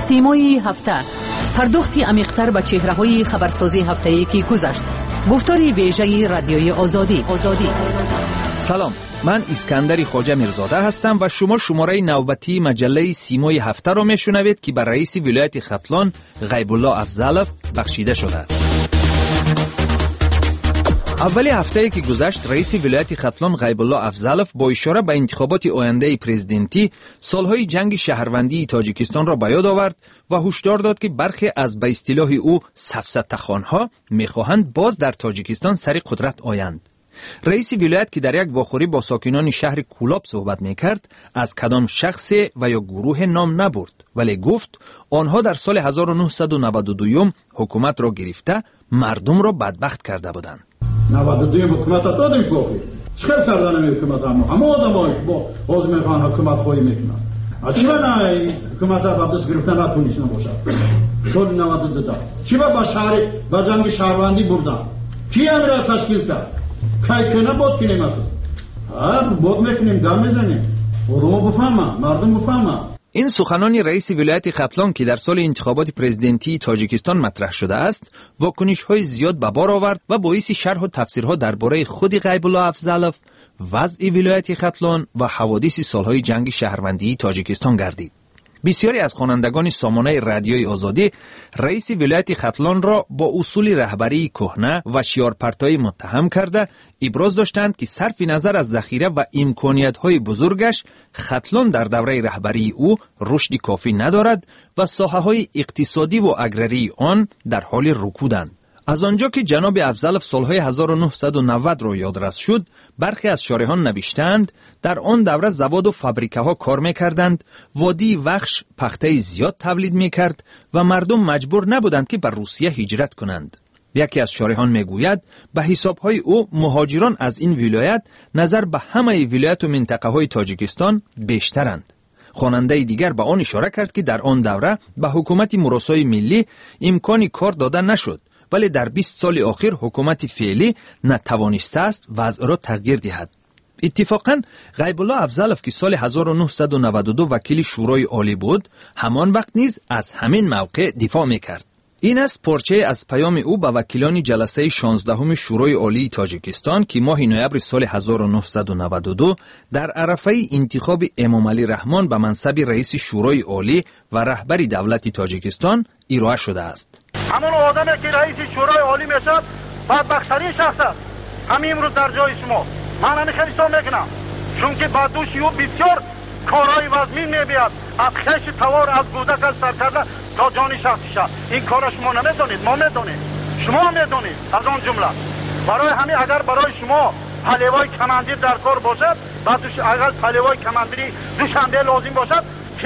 سیمای هفته، پرداختی عمیق‌تر به چهره‌های خبرسازی هفته‌ای که گذشت. گفتاری ویژه رادیوی آزادی. سلام، من اسکندر خواجه میرزاده هستم و شما شماره نوبتی مجله سیمای هفته را میشنوید که بر رئیس ولایت ختلان غیب الله افضلوف بخشیده شده است. اولی هفته‌ای که گذشت رئیس ولایت ختلان غیب الله افضلوف با اشاره به انتخابات آینده پرزیدنتی سالهای جنگ شهروندی تاجیکستان را به یاد آورد و هشدار داد که برخی از به اصطلاح او سفسطه‌خوان‌ها می‌خواهند باز در تاجیکستان سر قدرت آیند. رئیس ولایت که در یک واخوری با ساکنان شهر کولاب صحبت می‌کرد از کدام شخص و یا گروه نام نبرد، ولی گفت آنها در سال 1992 حکومت را گرفته مردم را بدبخت کرده بودند. 92 حکومت دادیم فوقی چیکار کردن حکومت همه آدمایی با باز میخوان حکومت خواهی میکنن. چرا نه حکومت را دست گرفتن نتونیش نباشه؟ سال 92 چرا با شهر با جنگ شهروندی بردن؟ کی امر را تشکیل کرد؟ کی کنه بود کنیم بود میکنیم دم میزنیم رو بفهمم مردم بفهمم. این سخنان رئیس ولایت ختلان که در سال انتخابات پرزیدنتی تاجیکستان مطرح شده است، واکنش‌های زیاد به بار آورد و باعث شرح و تفسیرها درباره خود غیب الله افضلوف، وضع ولایت ختلان و حوادث سالهای جنگ شهروندی تاجیکستان گردید. بسیاری از خوانندگان سامانه رادیوی آزادی رئیس ولایت ختلان را با اصول رهبری کهنه و شیارپرتایی متهم کرده ابراز داشتند که صرف نظر از ذخیره و امکانیت‌های بزرگش ختلان در دوره رهبری او رشد کافی ندارد و ساحه‌های اقتصادی و اگراری آن در حال رکودند. از آنجا که جناب افضلوف سالهای 1990 را یادرس شد، برخی از شارحان نوشتند در آن دوره زواد و فابریکه ها کار میکردند، وادی وخش پخته زیاد تولید میکرد و مردم مجبور نبودند که بر روسیه هجرت کنند. یکی از شارحان میگوید به حسابهای او مهاجران از این ولایت نظر به همه ولایت و منطقه های تاجیکستان بیشترند. خواننده دیگر به آن اشاره کرد که در آن دوره به حکومت مراسای ملی امکانی کار داده نشد، ولی در 20 سال اخیر حکومت فعلی نتوانسته است وضع را تغییر دهد. اتفاقاً غیب الله افضلوف که سال 1992 وکیل شورای عالی بود، همان وقت نیز از همین موقع دفاع میکرد. این است پارچه از پیام او به وکیلان جلسه 16 شورای عالی تاجیکستان که ماه نوامبر سال 1992 در عرفه انتخاب امام علی رحمان به منصب رئیس شورای عالی و رهبری دولت تاجیکستان ارائه شده است. همون آدمی که رئیس شورای عالی میشد بدبخت‌ترین شخص است. همین امروز در جای شما من همین خیلی سو میکنم، چون که با دوش او بسیار کارهای وزمین میبید، از خش توار از گودک از سر کرده تا جان شخصی شد. این کار شما نمیدونید، ما میدونید، شما میدونید. از آن جمله برای همین اگر برای شما پهلوای کماندیر در کار باشد، بعد اگر پهلوای کماندیری دوشنبه لازم باشد،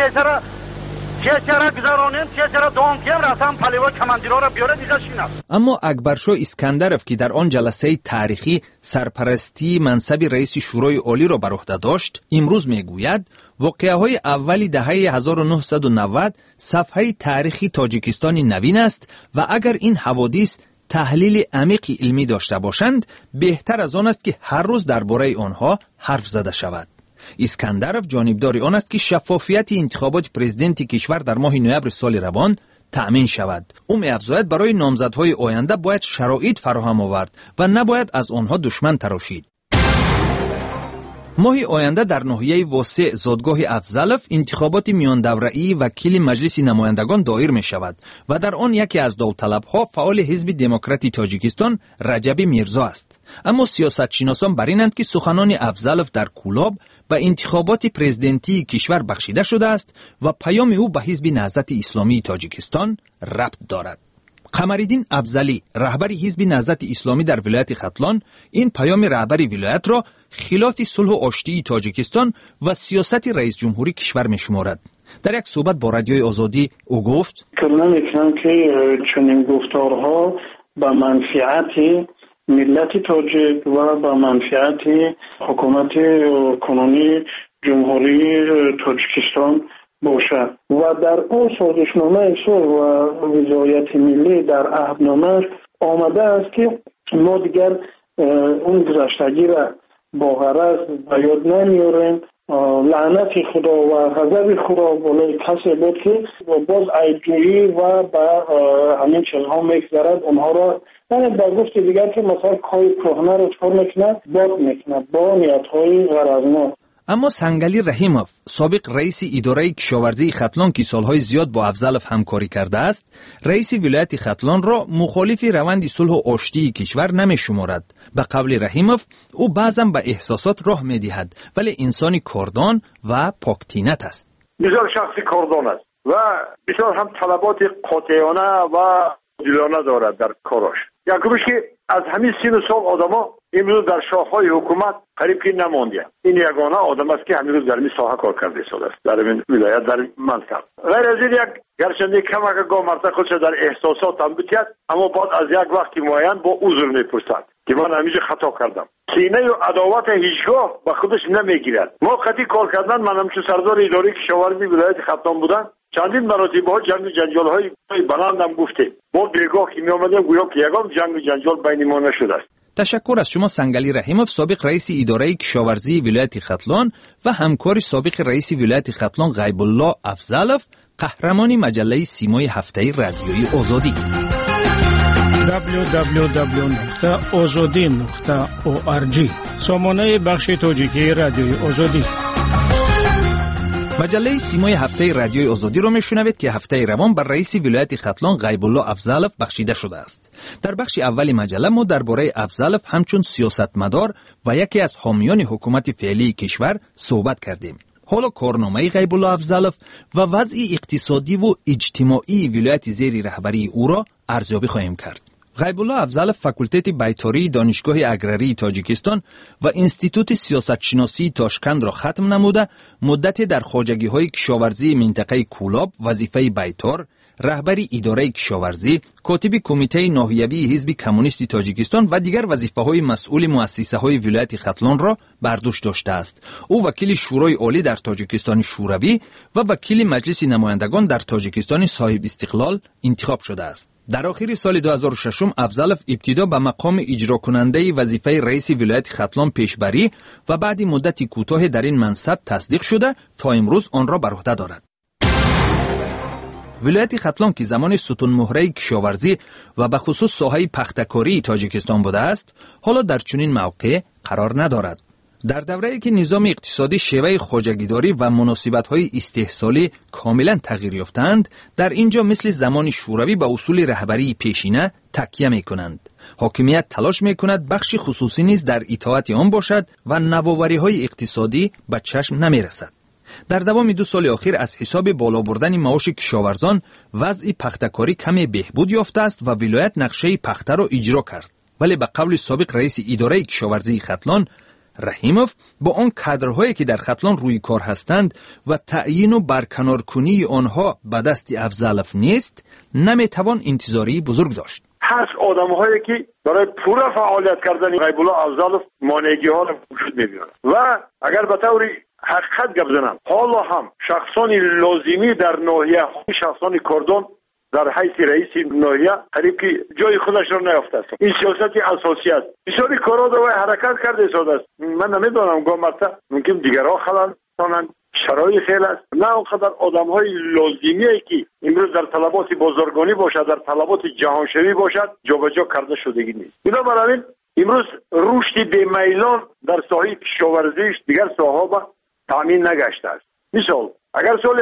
چرا گذرانیم چرا دوام کیم رفتم پهلوای کماندیرها را بیاره دیگه شینه. اما اکبرشاه اسکندروف که در آن جلسه تاریخی سرپرستی منصب رئیس شورای عالی را بر عهده داشت، امروز میگوید واقعه‌های اولی دهه 1990 صفحه تاریخی تاجیکستان نوین است و اگر این حوادث تحلیل عمیق علمی داشته باشند، بهتر از آن است که هر روز درباره آنها حرف زده شود. اسکندروف جانبدار آن است که شفافیت انتخابات پرزیدنتی کشور در ماه نوامبر سال روان تأمین شود. او می‌افزاید برای نامزدهای آینده باید شرایط فراهم آورد و نباید از آنها دشمن تراشید. ماه آینده در ناحیه واسع زادگاه افضلوف انتخابات میان دوره‌ای وکیل مجلس نمایندگان دایر می شود و در آن یکی از داوطلب‌ها فعال حزب دموکراتی تاجیکستان رجب میرزا است. اما سیاستشناسان بر اینند که سخنان افضلوف در کولاب به انتخابات پرزیدنتی کشور بخشیده شده است و پیام او به حزب نهضت اسلامی تاجیکستان ربط دارد. قمرالدین افضلی رهبر حزب نهضت اسلامی در ولایت ختلان این پیام رهبری ولایت را خلاف صلح و آشتی تاجیکستان و سیاست رئیس جمهوری کشور می‌شمارد. در یک صحبت با رادیوی آزادی او گفت نمی‌کنم که چنین گفتارها به منفعت ملت تاجیک و به منفعت حکومت کنونی جمهوری تاجیکستان باشد و در اون سازشنامه صلح و وزارت ملی در عهدنامه آمده است که ما دیگر اون گذشتگی را با غرض به یاد نمیاریم لعنت خدا و غضب خدا بالای کسی بود که باز عیبجویی و به همین چیزها میگذرد. اونها را من با گفت دیگر که مثلا کای کهنه رو چکار میکنه باد میکنه با نیتهای غرضناک. اما سنگلی رحیموف سابق رئیس اداره کشاورزی ختلان که سالهای زیاد با افضلف همکاری کرده است، رئیس ولایت ختلان را مخالف روند صلح و آشتی کشور نمی‌شمارد. به قول رحیموف او بعضا به احساسات راه می‌دهد ولی انسانی کاردان و پاکطینت است. بسیار شخصی کاردان است و بسیار هم طلبات قاطعانه و دلانه دارد در کاراش. یکمش که از همین 30 سال آدما امروز در شاخهای حکومت قریب که نمانده. این یگانه آدم است که امروز در این ساحه کار کرده شده است در این ولایت در منطقه. غیر از این یک گرچنده کمک گاه مرتبه خودش در احساسات هم بتید، اما بعد از یک وقتی معین با عذر میپرسد که من همیشه خطا کردم. کینه و عداوت هیچگاه به خودش نمیگیرد. ما خطی کار کردن، من همچون سردار اداره کشاورزی ولایت ختلان بودم، چندین مراتب ها جنگ جنجال های بلند هم گفته. ما بیگاه که می آمدیم گویا که یگان جنگ جنجال بین ما نشده است. تشکر از شما سنگلی رحیموف، سابق رئیس اداره کشاورزی ولایت ختلان و همکار سابق رئیس ولایت ختلان غیب الله افضلوف، قهرمان مجله سیمای هفته‌ای رادیوی آزادی. www.azadi.org سامانه بخش تاجیکی رادیوی آزادی. مجله سیمای هفته رادیوی آزادی رو میشنوید که هفته روان بر رئیس ولایت ختلان غیب الله افضلوف بخشیده شده است. در بخش اولی مجله ما درباره افضلوف همچون سیاستمدار و یکی از حامیان حکومت فعلی کشور صحبت کردیم. حالا کارنامه غیب الله افضلوف و وضع اقتصادی و اجتماعی ولایت زیر رهبری او را ارزیابی خواهیم کرد. غیب الله افضلوف فاکولته بیتاری دانشگاه اگراری تاجیکستان و انستیتوت سیاستشناسی تاشکند را ختم نموده، مدتی در خواجگی‌های کشاورزی منطقه کولاب وظیفه بیتار، رهبری اداره کشاورزی، کاتب کمیته ناحیوی حزب کمونیست تاجیکستان و دیگر وظیفه‌های مسئول مؤسسه‌های ولایت ختلان را بر دوش داشته است. او وکیل شورای عالی در تاجیکستان شوروی و وکیل مجلس نمایندگان در تاجیکستان صاحب استقلال انتخاب شده است. در آخر سال 2006 افضلوف ابتدا به مقام اجرا کننده وظیفه رئیس ولایت ختلان پیشبری و بعد مدتی کوتاه در این منصب تصدیق شده تا امروز آن را بر عهده دارد. ولایت ختلان که زمان ستون مهره کشاورزی و به خصوص ساحه پختکاری تاجیکستان بوده است، حالا در چنین موقع قرار ندارد. در دوره‌ای که نظام اقتصادی، شیوه خواجگیداری و مناسبت‌های استحصالی کاملا تغییر یافتند، در اینجا مثل زمان شوروی به اصول رهبری پیشینه تکیه می‌کنند. حاکمیت تلاش می‌کند بخش خصوصی نیز در اطاعت آن باشد و نوآوری‌های اقتصادی به چشم نمی‌رسد. در دوام 2 سال اخیر از حساب بالا بردن معاش کشاورزان وضع پختکاری کمی بهبود یافته است و ولایت نقشه پخته را اجرا کرد. ولی به قول سابق رئیس اداره کشاورزی ختلان رحیموف، با آن کادرهایی که در ختلان روی کار هستند و تعیین و برکنارکنی آنها به دست افضلوف نیست، نمیتوان انتظاری بزرگ داشت. هست آدم‌هایی که برای پورا فعالیت کردن غیب الله افضلوف مانعگی‌ها را وجود می‌بینند و اگر به طور حقیقت گپ زنم، حالا هم شخصان لازمی در ناحیه، شخصان کاردان در حیث رئیس ناحیه قریب که جای خودش را نیافته است. این سیاست اساسی است. بسیاری کارا و حرکت کرده شده است. من نمیدونم گامرتا ممکن دیگرها خلل کنند، شرایط فعل است. نه اونقدر آدم‌های لازمیه که امروز در طلبات بازرگانی باشد، در طلبات جهانشوی باشد، جابجا کرده شدگی نیست. بنابراین امروز رشد بی‌میلان در ساحه کشاورزی دیگر ساحه‌ها تامین نگشته است. مثال اگر سال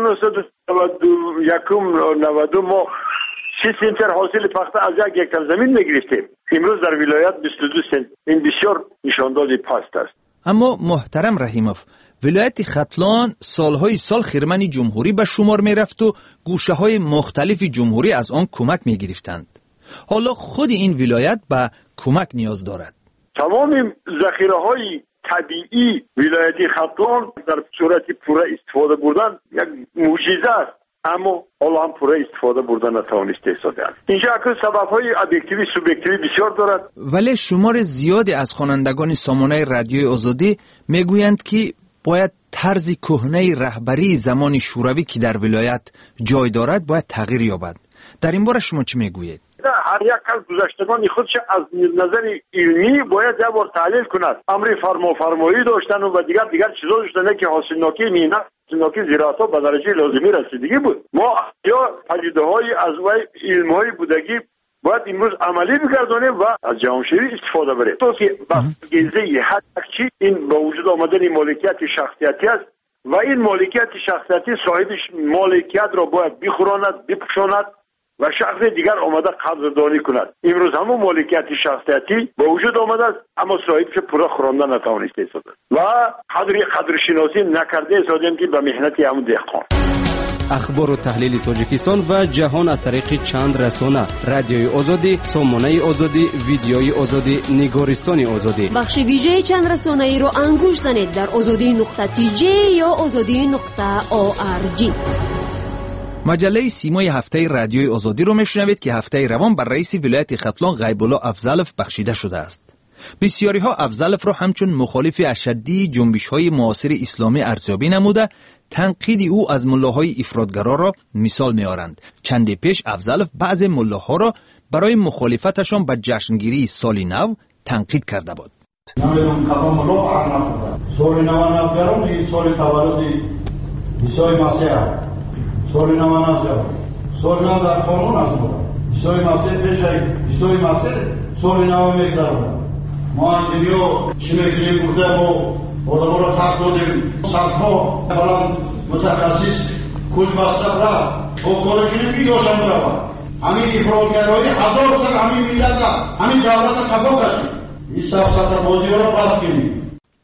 1991 ما 6 سنتر حاصل پخته از یک هکتار زمین می‌گرفتیم، امروز در ولایت 22 سنت. این بسیار نشاندهی پست است. اما محترم رحیموف، ولایت ختلان سالهای سال خرمن جمهوری به شمار می‌رفت و گوشه‌های مختلف جمهوری از آن کمک می‌گرفتند. حالا خود این ولایت به کمک نیاز دارد. تمام ذخیره‌های طبیعی ولایت ختلان در صورت پوره استفاده بردن یک معجزه است، اما حالا هم پوره استفاده بردن نتوانسته استفاده است. اینجا اکثر سبب‌های ابجکتیوی سوبجکتیوی بسیار دارد. ولی شمار زیادی از خوانندگان سامانه رادیوی آزادی میگویند که باید طرز کهنه رهبری زمان شوروی که در ولایت جای دارد باید تغییر یابد. در این باره شما چه میگویید؟ هر یک کس گذشتگان خودش از نظر علمی باید یک بار تحلیل کند. امر فرمایی داشتن و دیگر چیزا داشتن که حاصلناکی مینا حاصلناکی زراعت‌ها به درجه لازمی رسیدگی بود. ما یا پدیده‌های از وی علم‌های بودگی باید امروز عملی بگردانیم و از جهانشوری استفاده بریم. تو که بحث هر چی این با وجود آمدن مالکیت شخصیتی است و این مالکیت شخصیتی صاحبش مالکیت را باید بخوراند، بپوشاند و شخص دیگر آمده قدردانی کند. امروز همون مالکیت شخصیتی با وجود آمده است اما صاحبش پورا خورانده نتوانسته است و قدرشناسی نکرده است که به مهنت همون دهقان. اخبار و تحلیل تاجیکستان و جهان از طریق چند رسانه: رادیوی آزادی، سامانه آزادی، ویدیوی آزادی، نگارستان آزادی. بخش ویژه چند رسانه ای رو انگوش زنید در azadi.tj یا azadi.org. مجله سیمای هفته رادیوی آزادی رو میشنوید که هفته روان بر رئیس ولایت ختلان غیب‌الله افضلف بخشیده شده است. بسیاری ها افضلف را همچون مخالف اشدی جنبش های معاصر اسلامی ارزیابی نموده تنقید او از ملاهای افراطگرا را مثال می‌آورند. چندی پیش افضلف بعض ملاها را برای مخالفتشان به جشنگیری سال نو تنقید کرده بود. نمیدونم کدام ملا حق نخورد. سال نو نفرم این سال تولد عیسی مسیح است. سال نو نفرم. سال نو در قانون است. عیسی مسیح پیش عیسی مسیح سال نو میگذرد. ما اینجا چی میگیم گفته ما آدم را تحت دادیم صدها بلند متخصص کش بسته رفت با کارگیری بیاشم برفت همین افراطگرایی هزار سال همین میلت همین دولت تباه کردیم این سفسطه بازی را بس کنیم.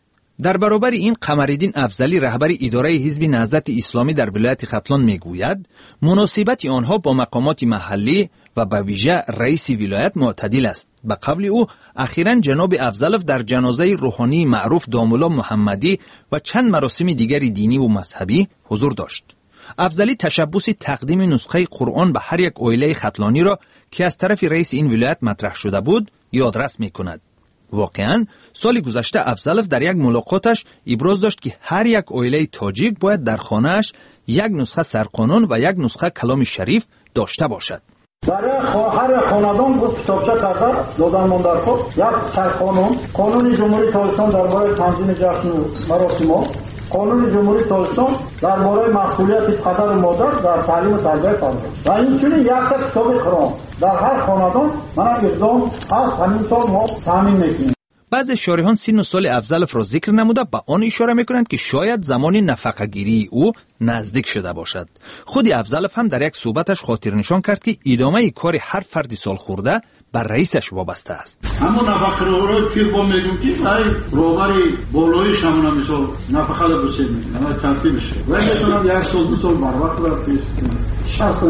در برابر این قمرالدین افضلی رهبر اداره حزب نهضت اسلامی در ولایت ختلان میگوید مناسبت آنها با مقامات محلی و به ویژه رئیس ولایت معتدل است. به قول او اخیراً جناب افضلف در جنازه روحانی معروف دامالله محمدی و چند مراسم دیگر دینی و مذهبی حضور داشت. افضلی تشبوس تقدیم نسخه قرآن به هر یک عائله ختلانی را که از طرف رئیس این ولایت مطرح شده بود یادرس می‌کند. واقعاً سال گذشته افضلف در یک ملاقاتش ابراز داشت که هر یک عائله تاجیک باید در خانه‌اش یک نسخه سرقانون و یک نسخه کلام شریف داشته باشد. برای هر خاندان گفت کتابچه کرده دادن من در خود یک سرقانون، قانون جمهوری تاجیکستان درباره تنظیم جشن و مراسم، قانون جمهوری تاجیکستان درباره مسئولیت پدر و مادر در تعلیم و تربیت فرزند و اینچنین یک کتاب قرآن در هر خاندان من اقدام هست همین سال ما تامین میکنیم. بعضی شارحان سن و سال افضلف را ذکر نموده به آن اشاره میکنند که شاید زمان نفقه گیری او نزدیک شده باشد. خود افضلف هم در یک صحبتش خاطر نشان کرد که ادامه کار هر فردی سال خورده بر رئیسش وابسته است. اما نفقه رو که با میگم که برای راهبری بالایش همون مثال نفقه رو بسید میکنه اما ترتیب بشه و میتونم یک سال دو سال بر وقت را پیش کنم 60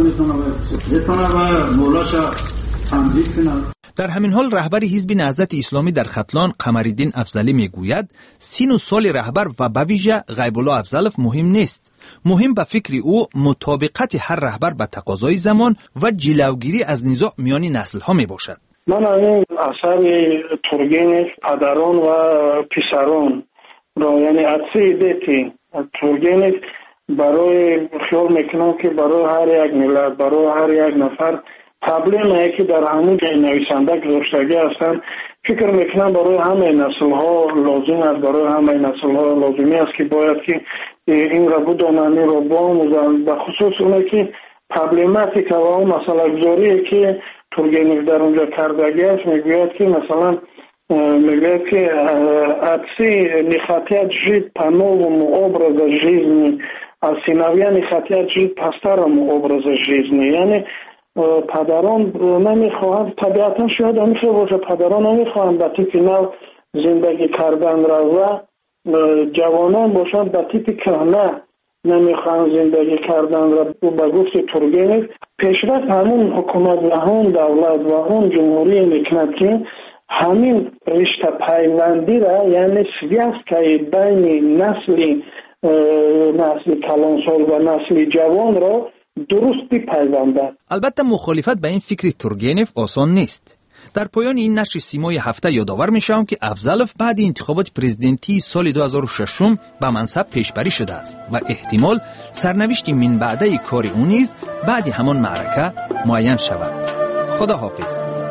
میتونم و مولاش تمدید کنم. در همین حال رهبر حزب نهضت اسلامی در ختلان قمرالدین افضلی میگوید سن و سال رهبر و به ویژه غیب‌الله افضلف مهم نیست. مهم به فکر او مطابقت هر رهبر به تقاضای زمان و جلوگیری از نزاع میان نسل‌ها میباشد. من این اثر تورگنیف پدران و پسران را یعنی عطسی دیتی تورگنیف برای خیال میکنم که برای هر یک ملت برای هر یک نفر پرابلمی که در همون نویسنده گذاشتگی هستند فکر میکنم برای همه نسل‌ها لازم است برای همه نسل‌ها لازمی است که باید که این را بدانند را بیاموزند به خصوص اونایی که پرابلماتیک و اون مسئله گذاری که تورگنیف در اونجا کردگی است میگوید که مثلا میگوید که отцы не хотят жить по новому образу жизни а сыновья не хотят жить по старому образу жизни یعنی پدران نمیخواهند طبیعتا شاید همیشه باشه پدران نمیخواهند به تیپ نو زندگی کردن را و جوانان باشند به تیپ کهنه نمیخواهند زندگی کردن را به گفت تورگنیف پیشرفت همون حکومت و همون دولت و همون جمهوری میکند که همین رشته پیوندی را یعنی سویاست بین نسل کلانسال و نسل جوان را درست بپیوندد. البته مخالفت به این فکر تورگنیف آسان نیست. در پایان این نشر سیمای هفته یادآور میشم که افضلف بعد انتخابات پرزیدنتی سال 2006 به منصب پیشبری شده است و احتمال سرنوشت من بعده کار او نیز بعد همان معرکه معین شود. خدا حافظ.